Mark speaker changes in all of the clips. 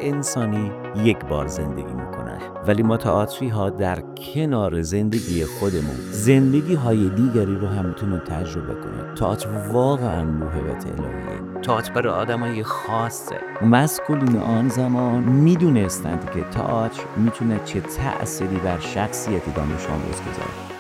Speaker 1: انسانی یک بار زندگی میکنن، ولی ما تئاتری ها در کنار زندگی خودمون زندگی های دیگری رو هم میتونیم تجربه کنیم. تئاتر واقعا موهبت الهیه. تئاتر برای آدمای خاصه. مسئولین آن زمان میدونستند که تئاتر میتونه چه تأثیری بر شخصیت دانش آموز بذاره.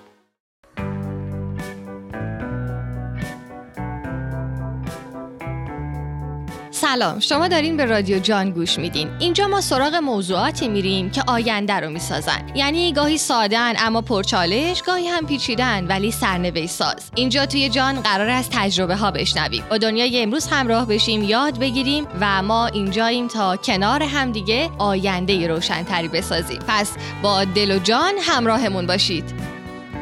Speaker 2: سلام، شما دارین به رادیو جان گوش میدین. اینجا ما سراغ موضوعاتی میریم که آینده رو میسازن. یعنی گاهی ساده‌ان اما پرچالش، گاهی هم پیچیده‌ان ولی سرنوشت ساز. اینجا توی جان قرار است تجربه ها بشنویم، با دنیای امروز همراه بشیم، یاد بگیریم و ما اینجاییم تا کنار هم دیگه آینده روشن‌تری بسازیم. پس با دل و جان همراهمون باشید.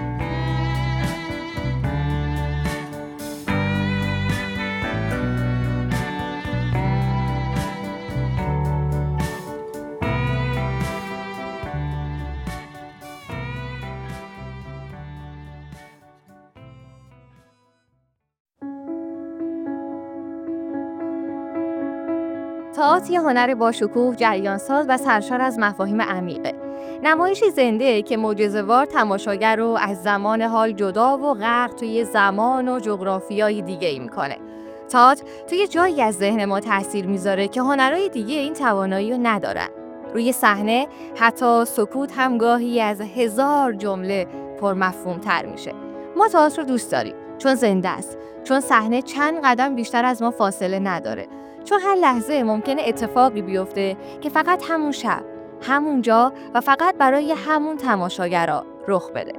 Speaker 3: تئاتر یه هنر باشکوه، جریان‌ساز و سرشار از مفاهیم عمیقه. نمایشی زنده که معجزه‌وار تماشاگر رو از زمان حال جدا و غرق توی زمان و جغرافیای دیگه‌ای می‌کنه. تئاتر توی جایی از ذهن ما تأثیر می‌ذاره که هنرهای دیگه این توانایی رو ندارن. روی صحنه حتی سکوت هم گاهی از 1000 جمله پرمفهوم‌تر میشه. ما تئاتر رو دوست داریم چون زنده است، چون صحنه چند قدم بیشتر از ما فاصله نداره، چون هر لحظه ممکنه اتفاقی بیفته که فقط همون شب، همون جا و فقط برای همون تماشاگرها رخ بده.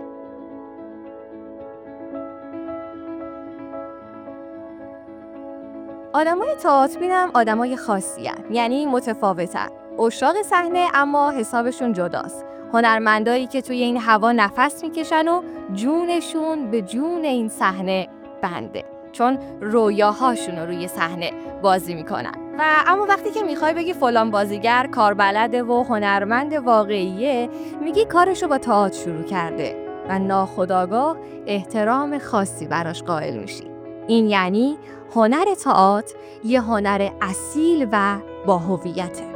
Speaker 3: آدمای تئاتربین هم آدمای خاصی هستند، یعنی متفاوتن. عشاق صحنه اما حسابشون جداست. هنرمندایی که توی این هوا نفس میکشن و جونشون به جون این صحنه بنده، چون رویاهاشون رو روی صحنه بازی میکنن. و اما وقتی که میخوای بگی فلان بازیگر کاربلده و هنرمند واقعیه، میگی کارشو با تئاتر شروع کرده و ناخودآگاه احترام خاصی براش قائل میشی. این یعنی هنر تئاتر یه هنر اصیل و با هویته.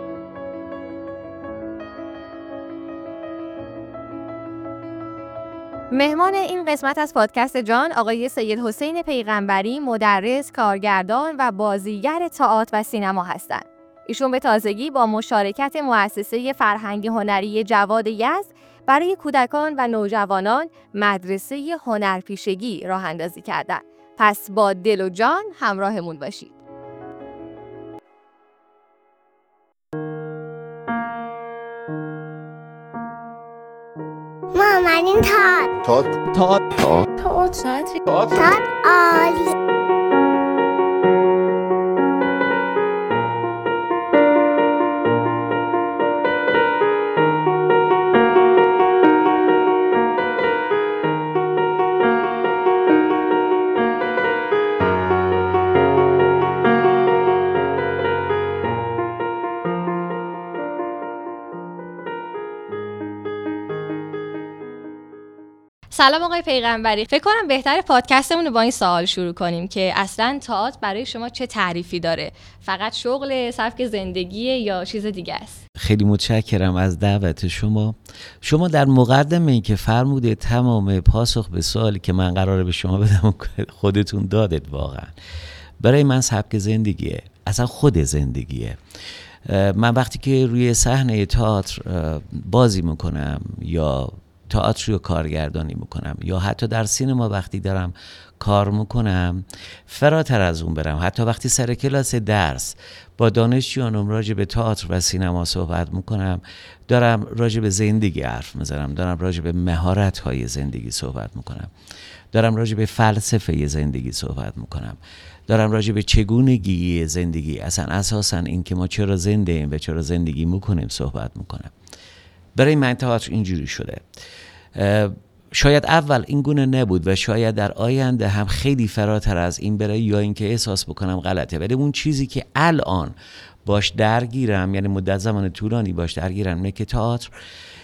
Speaker 3: مهمان این قسمت از پادکست جان آقای سید حسین پیغمبری، مدرس، کارگردان و بازیگر تئاتر و سینما هستند. ایشون به تازگی با مشارکت مؤسسه فرهنگی هنری جواد یزد برای کودکان و نوجوانان مدرسه هنرپیشگی راه اندازی کردند. پس با دل و جان همراهمون باشید.
Speaker 4: ما اومدیم تئاتر عالی.
Speaker 2: سلام آقای پیغمبری، فکر کنم بهتره پادکستمون رو با این سوال شروع کنیم که اصلاً تئاتر برای شما چه تعریفی داره؟ فقط شغل، سبک زندگیه یا چیز دیگه است؟
Speaker 1: خیلی متشکرم از دعوت شما. شما در مقدمه ای که فرموده تمام پاسخ به سوالی که من قراره به شما بدم خودتون دادید. واقعا برای من سبک زندگیه، اصلا خود زندگیه. من وقتی که روی صحنه تئاتر بازی میکنم یا تئاتر رو کارگردانی میکنم یا حتی در سینما وقتی دارم کار میکنم، فراتر از اون برم، حتی وقتی سر کلاس درس با دانشجویانم راجع به تئاتر و سینما صحبت میکنم، دارم راجع به زندگی حرف میزنم، دارم راجع به مهارت‌های زندگی صحبت میکنم، دارم راجع به فلسفه زندگی صحبت میکنم، دارم راجع به چگونگی زندگی، اصلا اساسا این که ما چرا زنده ایم و چرا زندگی میکنیم صحبت میکنم. برای من تئاتر اینجوری شده. شاید اول این گونه نبود و شاید در آینده هم خیلی فراتر از این بره، یا اینکه احساس بکنم غلطه، ولی اون چیزی که الان باش درگیرم، یعنی مدت زمان طولانی باش درگیرم، اینه که تئاتر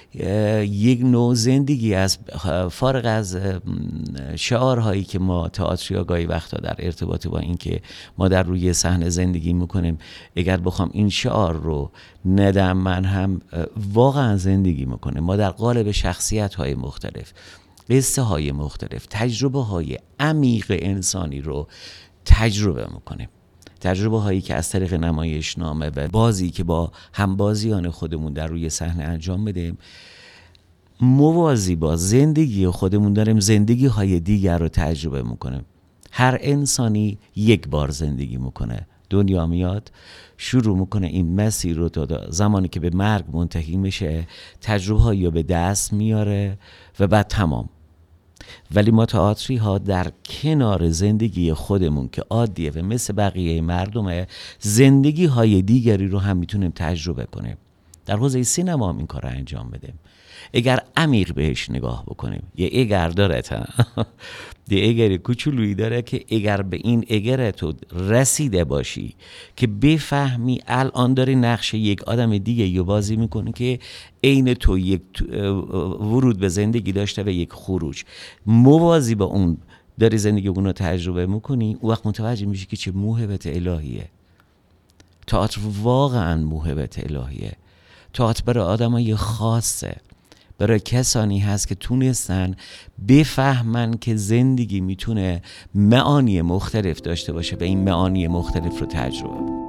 Speaker 1: یک نوع زندگی از فارغ از شعارهایی که ما تئاتریا گاهی وقتا در ارتباط با این که ما در روی صحنه زندگی میکنیم، اگر بخوام این شعار رو ندم، من هم واقعا زندگی میکنه. ما در قالب شخصیت های مختلف، قصه های مختلف، تجربه های عمیق انسانی رو تجربه میکنیم. تجربه هایی که از طریق نمایشنامه و بازی که با همبازیان خودمون در روی صحنه انجام بدیم، موازی با زندگی خودمون داریم زندگی های دیگر رو تجربه میکنیم. هر انسانی یک بار زندگی میکنه، دنیا میاد، شروع میکنه این مسیر رو تا زمانی که به مرگ منتهی میشه، تجربه هایی رو به دست میاره و بعد تمام. ولی ما تئاتری ها در کنار زندگی خودمون که عادیه و مثل بقیه مردمه، زندگی های دیگری رو هم میتونیم تجربه کنیم. در حوزه سینما هم این کار رو انجام بدیم. اگر عمیق بهش نگاه بکنیم، یه اگر داره یه اگر کوچولویی داره که اگر به این اگر تو رسیده باشی که بفهمی الان داری نقش یک آدم دیگه یو بازی میکنی که عین تو یک ورود به زندگی داشته و یک خروج، موازی با اون داری زندگی اون رو تجربه میکنی، اون وقت متوجه میشی که چه موهبت الهیه. تئاتر واقعا موهبت الهیه. تئاتر برای آدمای خاصه، برای کسانی هست که تونستن بفهمن که زندگی میتونه معانی مختلف داشته باشه و این معانی مختلف رو تجربه کنن.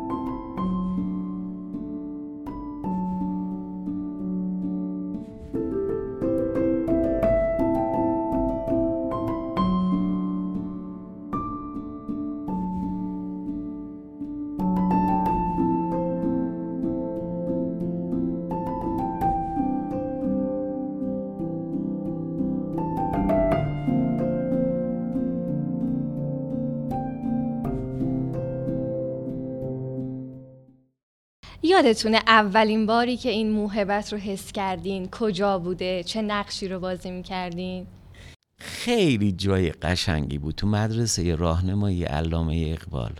Speaker 2: یادتونه اولین باری که این موهبت رو حس کردین کجا بوده؟ چه نقشی رو بازی میکردین؟
Speaker 1: خیلی جای قشنگی بود، تو مدرسه راهنمایی علامه اقبال.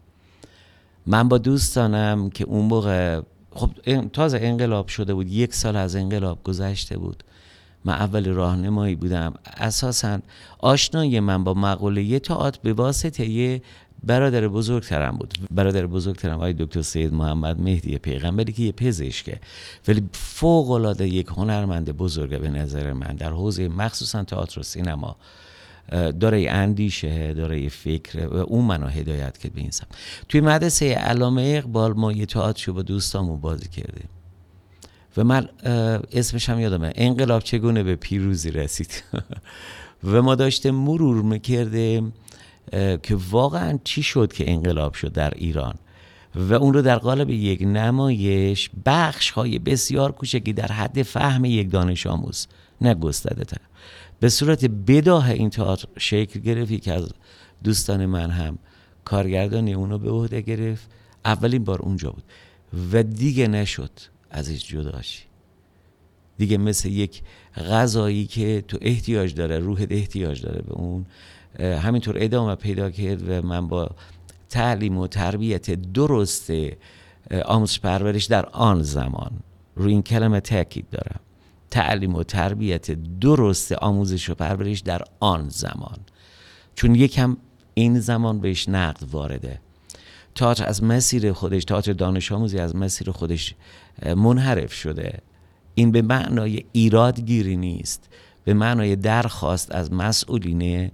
Speaker 1: من با دوستانم که اون موقع خب تازه انقلاب شده بود، 1 سال از انقلاب گذشته بود، من اول راهنمایی بودم. اساساً آشنایی من با مقوله تئاتر به واسطه یه برادر بزرگترم بود. برادر بزرگترم آقای دکتر سید محمد مهدی پیغمبری که یه پزشکه ولی فوق العاده یک هنرمند بزرگه به نظر من در حوزه مخصوصا تئاتر و سینما. داره اندیشه، داره فکر و اون منو هدایت کرد به این سمت. توی مدرسه علامه اقبال ما یه تئاتر با دوستامون بازی کردیم و من اسمش هم یادمه، انقلاب چگونه به پیروزی رسید. و ما داشتیم مرور میکردیم که واقعا چی شد که انقلاب شد در ایران و اون رو در قالب یک نمایش بخش های بسیار کوچکی در حد فهم یک دانش آموز، نه گسترده تر، به صورت بداهه این تئاتر شکل گرفت. که از دوستان من هم کارگردانی اونو به عهده گرفت. اولین بار اونجا بود و دیگه نشد ازش جداشی. دیگه مثل یک غذایی که تو احتیاج داره، روحت احتیاج داره به اون، همینطور ادامه پیدا کرد و من با تعلیم و تربیت درست آموزش پرورش در آن زمان، روی این کلمه تاکید دارم، تعلیم و تربیت درست آموزش و پرورش در آن زمان، چون یکم این زمان بهش نقد وارده. تئاتر از مسیر خودش، تئاتر دانش آموزی از مسیر خودش منحرف شده. این به معنای ایرادگیری نیست، به معنای درخواست از مسئولین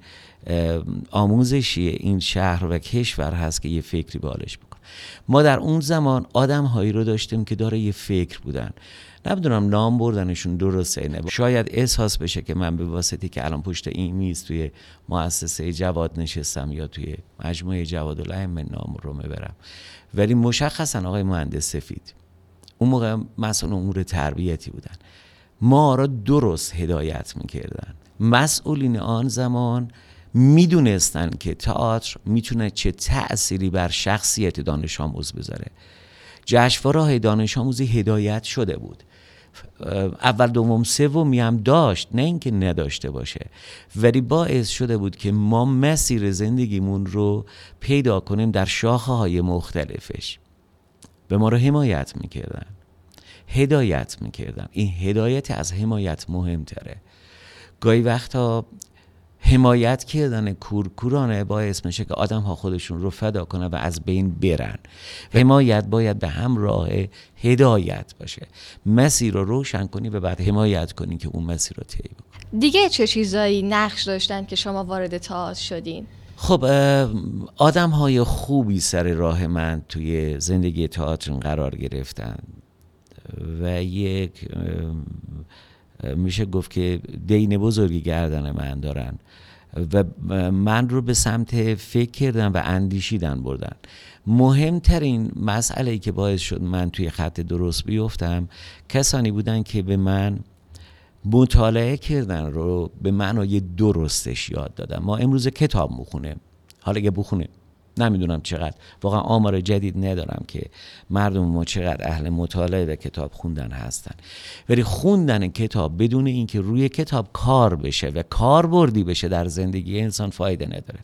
Speaker 1: آموزشی این شهر و کشور هست که یه فکری بالش بکن. ما در اون زمان آدم هایی رو داشتیم که داره یه فکر بودن، نمیدونم نام بردنشون درسته نه، شاید احساس بشه که من به واسطی که الان پشت این میز توی مؤسسه جواد نشستم یا توی مجموعه جوادالائمه نام رو میبرم، ولی مشخصا آقای مهندس سفید اون موقع مسئول امور تربیتی بودن، ما را درست هدایت میکردن. مسئولین آن زمان میدونستن که تئاتر میتونه چه تأثیری بر شخصیت دانش آموز بذاره. جشنواره‌های دانش آموزی هدایت شده بود، اول دوم سومی هم داشت، نه اینکه نداشته باشه، ولی باعث شده بود که ما مسیر زندگیمون رو پیدا کنیم در شاخه‌های مختلفش. به ما رو حمایت میکردن. هدایت میکردم. این هدایت از حمایت مهمتره. گاهی وقتا حمایت کردن کورکورانه باعث میشه که آدم ها خودشون رو فدا کنن و از بین برن. حمایت باید به همراه هدایت باشه. مسیر رو روشن کنی و بعد حمایت کنی که اون مسیر رو طی بکنی.
Speaker 2: دیگه چه چیزایی نقش داشتن که شما وارد تئاتر شدین؟
Speaker 1: خب آدم های خوبی سر راه من توی زندگی تئاتر قرار گرفتن و یک میشه گفت که دین بزرگی گردن من دارن و من رو به سمت فکر کردن و اندیشیدن بردن. مهمترین مسئله‌ای که باعث شد من توی خط درست بیفتم کسانی بودن که به من مطالعه کردن رو به معنای درستش یاد دادن. ما امروز کتاب میخونیم، حالا اگه بخونیم نمیدونم چقدر، واقعا آمار جدید ندارم که مردم ما چقدر اهل مطالعه و کتاب خوندن هستن، ولی خوندن کتاب بدون اینکه روی کتاب کار بشه و کاربردی بشه در زندگی انسان فایده نداره.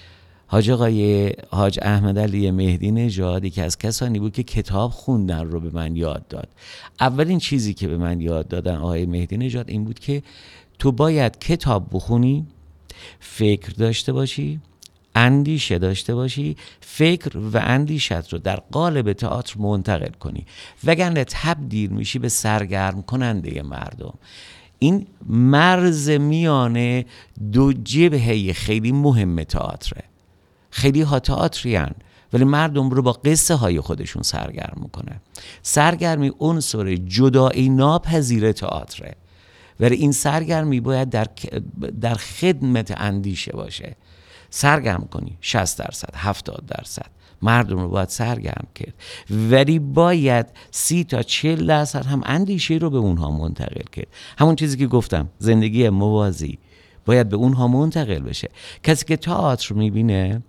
Speaker 1: حاج احمد علی مهدی نژاد یکی از کسانی بود که کتاب خوندن رو به من یاد داد. اولین چیزی که به من یاد دادن آقای مهدی نژاد این بود که تو باید کتاب بخونی، فکر داشته باشی، اندیشه داشته باشی، فکر و اندیشت رو در قالب تئاتر منتقل کنی، وگرنه تبدیل میشی به سرگرم کننده مردم. این مرز میانه دو جبهه خیلی مهم تئاتره. خیلی ها تئاتریان ولی مردم رو با قصه های خودشون سرگرم میکنه. سرگرمی عنصر جدایی ناپذیر تئاتره، ولی این سرگرمی باید در خدمت اندیشه باشه. سرگرم کنی 60%، 70% مردم رو باید سرگرم کرد، ولی باید 30 تا 40% هم اندیشه رو به اونها منتقل کرد. همون چیزی که گفتم، زندگی موازی باید به اونها منتقل بشه. کسی که تئاتر میبینه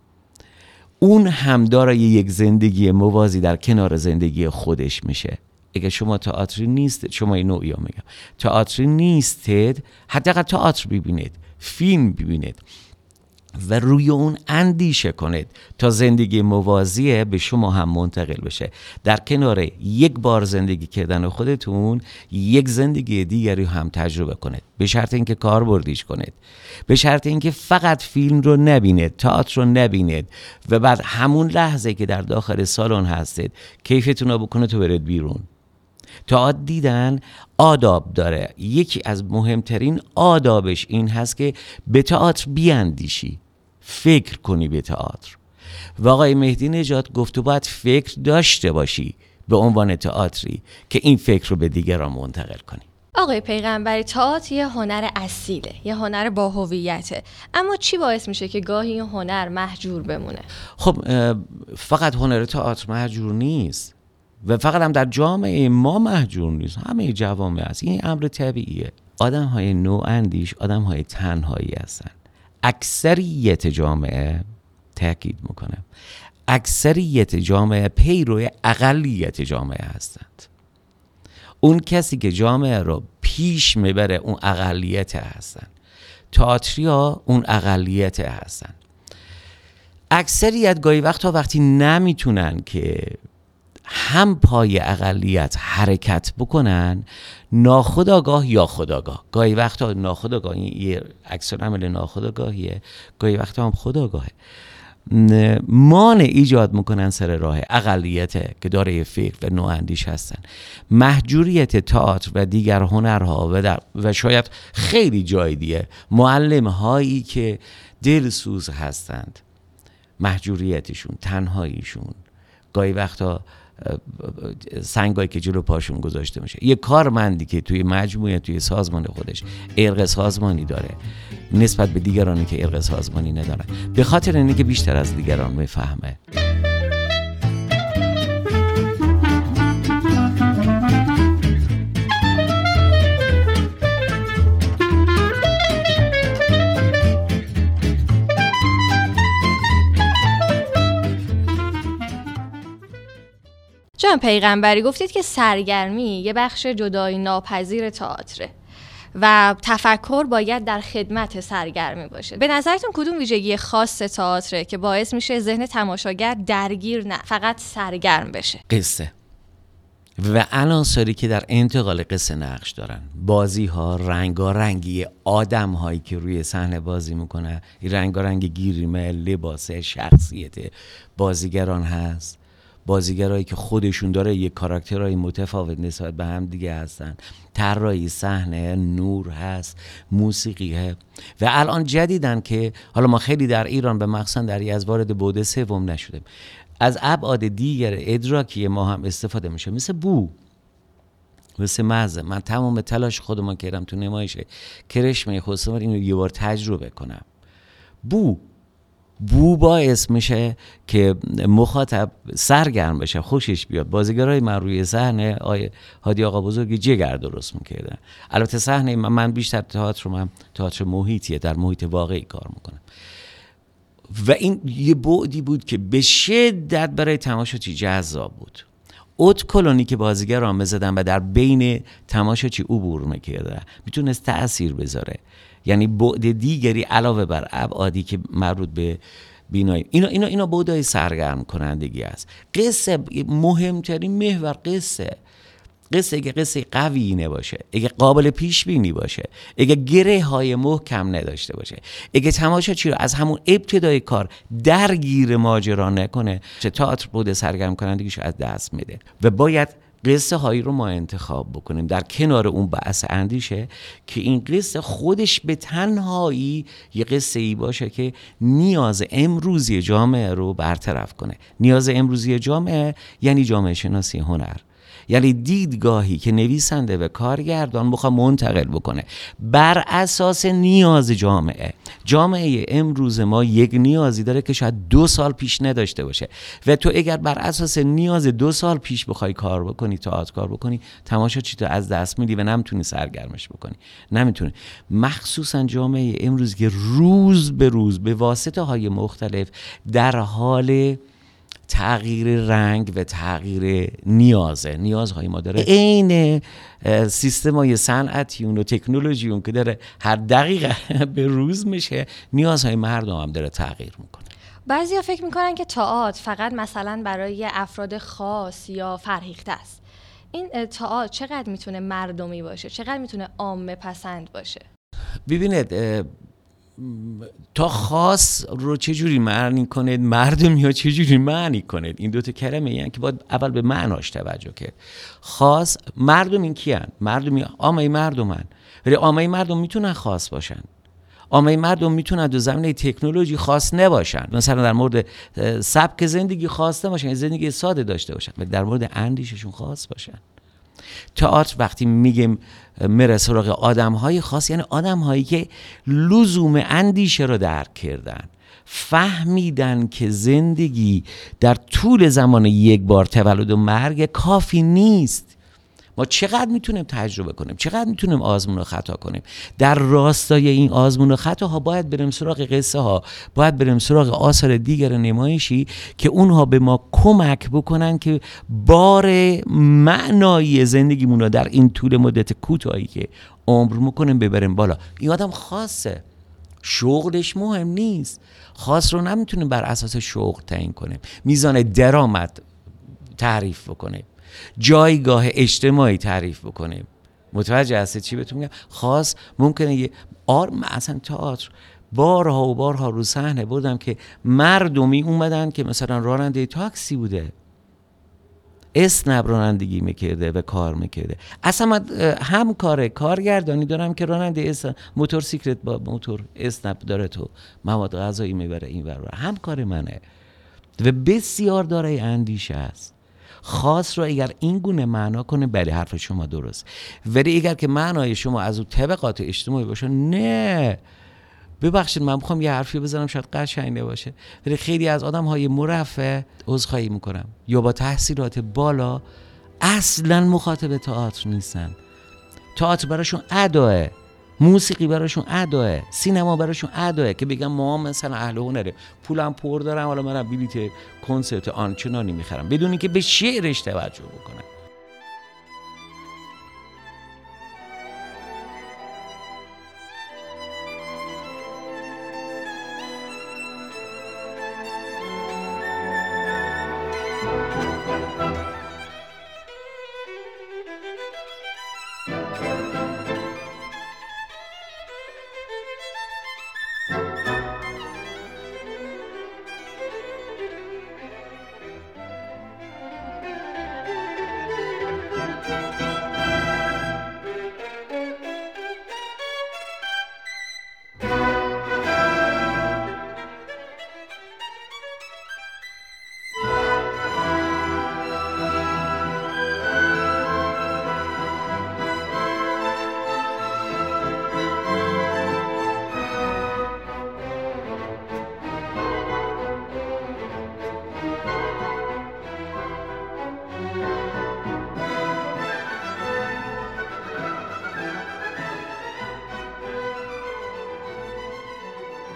Speaker 1: اون هم دارای یک زندگی موازی در کنار زندگی خودش میشه. اگه شما تئاتری نیستید، شما این نوعی ها میگم تئاتری نیستید، حداقل تئاتر ببینید، فیلم ببینید و روی اون اندیشه کنید تا زندگی موازیه به شما هم منتقل بشه. در کنار یک بار زندگی کردن خودتون یک زندگی دیگری هم تجربه کنید، به شرط اینکه کاربردیش کنید، به شرط اینکه فقط فیلم رو نبینید، تئاتر رو نبینید و بعد همون لحظه که در داخل سالن هستید کیفتون رو بکنه تو برید بیرون. تئاتر دیدن آداب داره. یکی از مهمترین آدابش این هست که به تئاتر بیاندیشی، فکر کنی به تئاتر. و آقای مهدی نژاد گفت تو باید فکر داشته باشی به عنوان تئاتری که این فکر رو به دیگران منتقل کنی.
Speaker 2: آقای پیغمبری، تئاتر یه هنر اصیله، یه هنر با هویته، اما چی باعث میشه که گاهی این هنر مهجور بمونه؟
Speaker 1: خب فقط هنر تئاتر مهجور نیست و فقط هم در جامعه ما مهجور نیست، همه جوامع هست. این امر طبیعیه. آدم های نواندیش آدم های تنهایی هستن. اکثریت جامعه، تاکید میکنم، اکثریت جامعه پیرو اقلیت جامعه هستند. اون کسی که جامعه رو پیش میبره اون اقلیت هستن. تئاتریا اون اقلیت هستن. اکثریت گاهی وقتی نمیتونن که هم پای اقلیت حرکت بکنن، ناخودآگاه یا خودآگاه، گاهی وقتا ناخودآگاه، یه اکثر عمل ناخودآگاهیه، گاهی وقتا هم خودآگاهه، مانع ایجاد میکنن سر راه اقلیت که داره فکر و نواندیش هستن. محجوریت تئاتر و دیگر هنرها و شاید خیلی جای دیگه معلم هایی که دلسوز هستند، محجوریتشون، تنهاییشون، گاهی وقتا سنگایی که جلو پاشون گذاشته میشه. یه کارمندی که توی مجموعه، توی سازمان خودش ارق سازمانی داره نسبت به دیگرانی که ارق سازمانی ندارن، به خاطر اینه که بیشتر از دیگران میفهمه.
Speaker 2: جان پیغمبری، گفتید که سرگرمی یه بخش جدایی ناپذیر تئاتره و تفکر باید در خدمت سرگرمی باشه. به نظرتون کدوم ویژگی خاص تئاتره که باعث میشه ذهن تماشاگر درگیر نه فقط سرگرم بشه؟
Speaker 1: قصه. و عناصری که در انتقال قصه نقش دارن، بازی ها، رنگارنگی آدم هایی که روی صحنه بازی میکنه، این رنگارنگ گیریمه، لباس، شخصیت بازیگران هست، بازیگرایی که خودشون داره یک کاراکترهای متفاوت نسبت به هم دیگه هستن، طراحی صحنه، نور هست، موسیقی هست. و الان جدیدن که حالا ما خیلی در ایران به مخصوصا در یزد وارد بعد سوم نشدیم، از ابعاد دیگر ادراکی ما هم استفاده میشه، مثل بو، مثل مزه. من تمام تلاش خودم کردم تو نمایش کرشمه خسروان اینو یه بار تجربه کنم. بو باعث میشه که مخاطب سرگرم بشه، خوشش بیاد. بازیگرای من روی صحنه هادی آقا بزرگی جگر درست میکردن. البته صحنه من بیشتر تئاتر محیطیه، در محیط واقعی کار میکنم و این یه بعدی بود که به شدت برای تماشاچی جذاب بود. اوت کلونی که بازیگران میزدن و در بین تماشاچی عبور میکردن، میتونست تأثیر بذاره. یعنی بعد دیگری علاوه بر ابعادی که مربوط به بینایی، اینا بعدای سرگرم کنندگی است. قصه مهمترین محور قصه اگه قصه قوی نباشه، اگه قابل پیش بینی باشه، اگه گره های محکم نداشته باشه، اگه تماشاچی رو از همون ابتدای کار درگیر ماجرا نکنه، چه تئاتر بود سرگرم کنندگیش از دست میده. و باید قصه هایی رو ما انتخاب بکنیم در کنار اون بحث اندیشه که این قصه خودش به تنهایی یه قصه ای باشه که نیاز امروزی جامعه رو برطرف کنه. نیاز امروزی جامعه یعنی جامعه شناسی هنر، یعنی دیدگاهی که نویسنده و کارگردان بخواد منتقل بکنه بر اساس نیاز جامعه امروز ما یک نیازی داره که شاید 2 سال پیش نداشته باشه و تو اگر بر اساس نیاز 2 سال پیش بخوای کار بکنی، تئاتر کار بکنی، تماشاچی تو از دست میدی و نمیتونی سرگرمش بکنی. نمیتونی. مخصوصا جامعه امروز که روز به روز به واسطه های مختلف در حال تغییر رنگ و تغییر نیازهای ما داره. این سیستمای صنعتیون و تکنولوژیون که داره هر دقیقه به روز میشه، نیازهای مردم هم داره تغییر میکنه.
Speaker 2: بعضیا فکر میکنن که تئاتر فقط مثلا برای افراد خاص یا فرهیخته است. این تئاتر چقدر میتونه مردمی باشه؟ چقدر میتونه عامه پسند باشه؟
Speaker 1: ببینید، تا خاص رو چجوری معنی کنید، مردمی ها چجوری معنی کنید، این 2 تا کلمه یعنی که باید اول به معناش توجه کرد. خاص، مردم این کیان؟ مردمی عامه مردمن، ولی عامه مردم میتونن خاص باشن. عامه مردم میتونن در زمینه تکنولوژی خاص نباشن، مثلا در مورد سبک زندگی خاص نباشن، زندگی ساده داشته باشن، ولی در مورد اندیششون خاص باشن. تئاتر وقتی میگیم میره سراغ آدم‌های خاص، یعنی آدم‌هایی که لزوم اندیشه رو درک کردن، فهمیدن که زندگی در طول زمان یک بار تولد و مرگ کافی نیست. ما چقدر میتونیم تجربه کنیم، چقدر میتونیم آزمون و خطا کنیم. در راستای این آزمون و خطا ها باید بریم سراغ قصه ها، باید بریم سراغ آثار دیگر نمایشی که اونها به ما کمک بکنن که بار معنایی زندگیمون رو در این طول مدت کوتاهی که عمر میکنیم ببریم بالا. این آدم خاصه، شغلش مهم نیست. خاص رو نمیتونیم بر اساس شغل تعیین کنیم، میزان درآمد تعریف بکنیم، جایگاه اجتماعی تعریف بکنیم. متوجه هستید چی بهتون میگم؟ خاص ممکنه مثلا تئاتر بارها و بارها رو صحنه بودم که مردمی اومدن که مثلا راننده تاکسی بوده، اسنپ رانندگی میکرده و کار میکرده. اصلا من هم کارگردانی دارم که راننده موتورسیکلت با موتور اسنپ داره، تو مواد غذایی میبره این ور، هم کار منه و بسیار دارای اندیشه است. خاص رو اگر این گونه معنا کنه، بله حرف شما درست، ولی اگر که معنای شما از اون طبقات اجتماعی باشه، نه ببخشید من میخوام یه حرفی بزنم شاید قشنگ نباشه، ولی خیلی از آدم‌های مرفه، عذرخواهی میکنم، یا با تحصیلات بالا اصلا مخاطب تئاتر نیستن. تئاتر براشون اداه، موسیقی براشون اداه، سینما براشون اداه که بگم ما مثلا اهل هنره، پولم پر دارم، حالا منم بلیت کنسرت آنچنانی میخرم، بدون اینکه به شعرش توجه بکنم.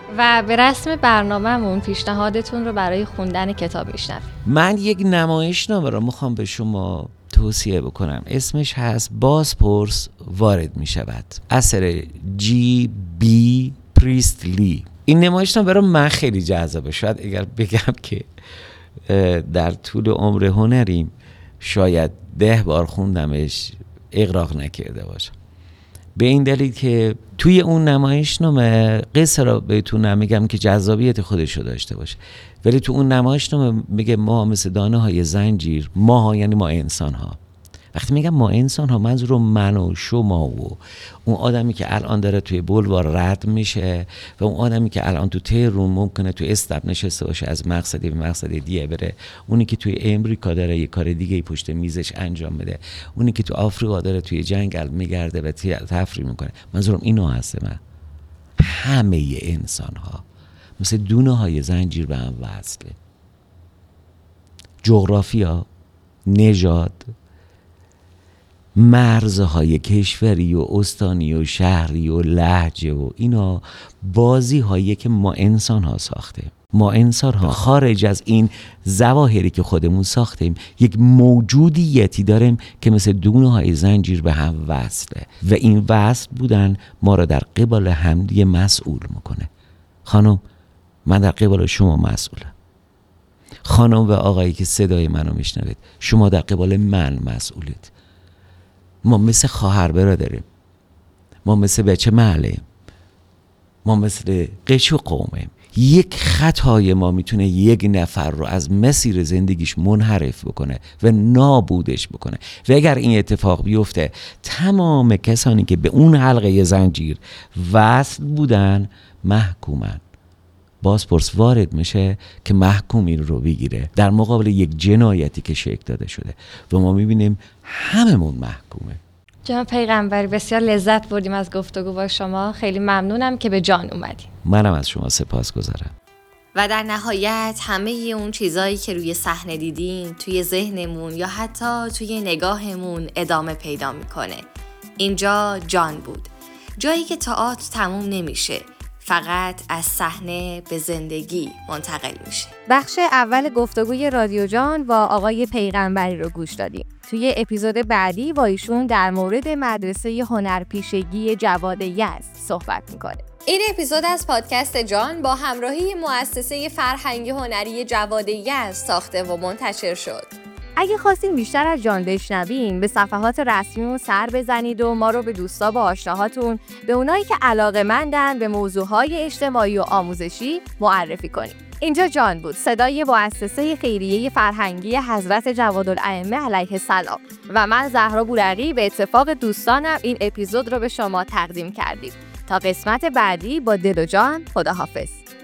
Speaker 3: و به رسم برنامه‌مون پیشنهادتون رو برای خوندن کتاب میشنویم.
Speaker 1: من یک نمایشنامه رو میخوام به شما توصیه بکنم. اسمش هست بازپرس وارد میشود، اثر جی بی پریستلی. این نمایشنامه برای من خیلی جذابه. شاید اگر بگم که در طول عمر هنریم شاید 10 بار خوندمش اغراق نکرده باشم، به این دلیل که توی اون نمایشنامه قصه را بهتون نمیگم که جذابیت خودش رو داشته باشه، ولی تو اون نمایشنامه میگه ما مثل دانه های زنجیر، ما یعنی ما انسان ها. وقتی میگم ما انسان ها منظورم من و شما و اون آدمی که الان داره توی بولوار رد میشه و اون آدمی که الان تو تهران ممکنه تو استاب نشسته باشه از مقصدی به مقصد دیگه بره، اونی که توی امریکا داره یه کار دیگه پشت میزش انجام بده، اونی که تو آفریقا داره توی جنگل میگرده و تفریح میکنه. منظورم اینو هست. من همه انسان ها مثل دونه های زنجیر به هم وصله. جغرافیا، نژاد، مرزهای کشوری و استانی و شهری و لهجه و اینا بازی هایی که ما انسان ها ساخته. ما انسان ها خارج از این ظواهری که خودمون ساختیم یک موجودیتی داریم که مثل دونه های زنجیر به هم وصله و این وصل بودن ما را در قبال همدیگه مسئول میکنه. خانم، من در قبال شما مسئولم. خانم و آقایی که صدای منو میشنوید، شما در قبال من مسئولید. ما مثل خواهر برادریم، ما مثل بچه محلیم، ما مثل قش و قومیم. یک خطای ما میتونه یک نفر رو از مسیر زندگیش منحرف بکنه و نابودش بکنه و اگر این اتفاق بیفته تمام کسانی که به اون حلقه زنجیر وصل بودن محکومن. بازپرس وارد میشه که محکومی رو بگیره در مقابل یک جنایتی که شکل داده شده و ما میبینیم هممون محکومه.
Speaker 3: جناب پیغمبری، بسیار لذت بردیم از گفتگو با شما. خیلی ممنونم که به جان اومدیم.
Speaker 1: منم از شما سپاسگزارم.
Speaker 2: و در نهایت همه اون چیزایی که روی صحنه دیدیم توی ذهنمون یا حتی توی نگاهمون ادامه پیدا میکنه. اینجا جان بود، جایی که تئاتر تموم نمیشه، فقط از صحنه به زندگی منتقل میشه.
Speaker 3: بخش اول گفتگوی رادیو جان با آقای پیغمبری رو گوش دادیم. توی اپیزود بعدی با ایشون در مورد مدرسه هنرپیشگی جواد یزد صحبت میکنه.
Speaker 2: این اپیزود از پادکست جان با همراهی مؤسسه فرهنگی هنری جواد یزد ساخته و منتشر شد.
Speaker 3: اگه خواستین بیشتر از جان بشنوین، به صفحات رسمیمون سر بزنید و ما رو به دوستا و آشناهاتون، به اونایی که علاقه‌مندن به موضوعهای اجتماعی و آموزشی معرفی کنید. اینجا جان بود، صدای مؤسسه خیریه فرهنگی حضرت جوادالائمه علیه السلام و من زهرا بورقی به اتفاق دوستانم این اپیزود رو به شما تقدیم کردیم. تا قسمت بعدی با دل و جان، خداحافظ.